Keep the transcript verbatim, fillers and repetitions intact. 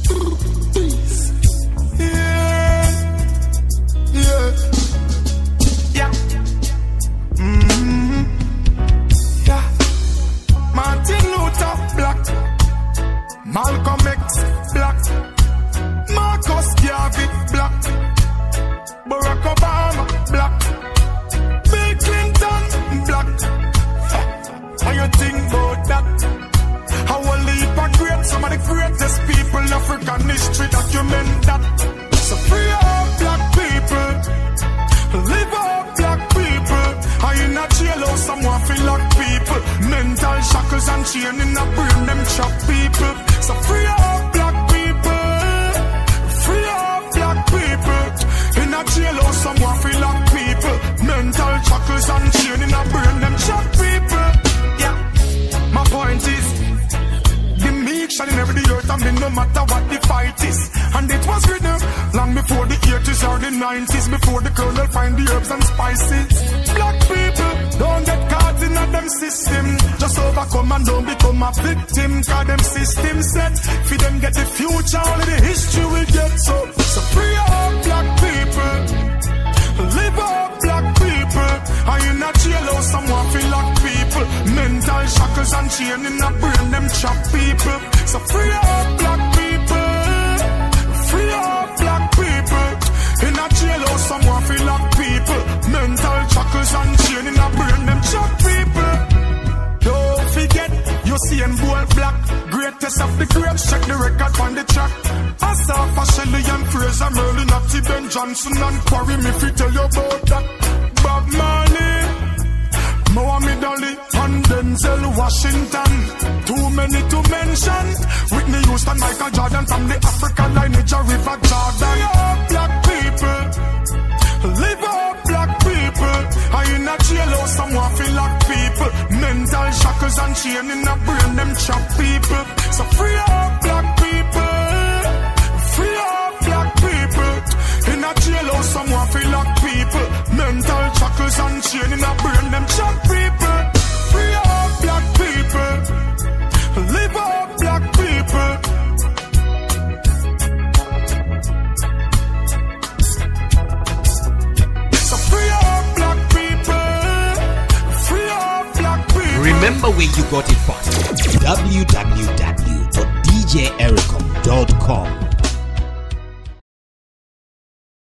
Yeah, yeah, yeah. Mm-hmm. Yeah. Martin Luther Black, Malcolm X Black, Marcus Garvey Black, Barack Obama Black, Bill Clinton Black. How you think about that? How a leap of great, some of the greatest people in African history document that. So free all black people, live all black people. How you not jail or someone feel like people? Mental shackles and chain in the brain, them chop people. So free all black people, free all black people. In a jail or someone feel like people. Mental shackles and chain in the brain, them chop people. Yeah, my point is, the meek shall never the earth, I mean no matter what the fight is. And it was written long before the eighties or the nineties, before the colonel find the herbs and spices. Black people, don't get caught in a them system. Just overcome and don't become a victim. Cause them system set, for them get the future, only the history will get. So, so free all black people, live all black people. Are you not jail or someone feel like people? Mental shackles and chain in the brain, them chop people. So free all black people, free all black people. In a jail or someone feel like people. Mental shackles and chain in the brain, them chop people. Don't forget, you see and bold black, greatest of the greats, check the record on the track. Asafa Shelley and Fraser Merlin, Natty Ben Johnson and Quarry, me fi tell you about that. Bob Marley, Muhammad Ali and Denzel Washington. Too many to mention. Whitney Houston, Michael Jordan, from the African lineage of River Jordan. All black people, live all black people. Are you not jail or someone feel like people? Mental shackles and chain in the brain, them chop people. So free all black people, free all black people. In a jail or someone feel like people. Mental shackles and chain in the brain, them chop people. Free all black people, live all black people. So free all black people, free all black people. Remember where you got it from. w w w dot d j ericom dot com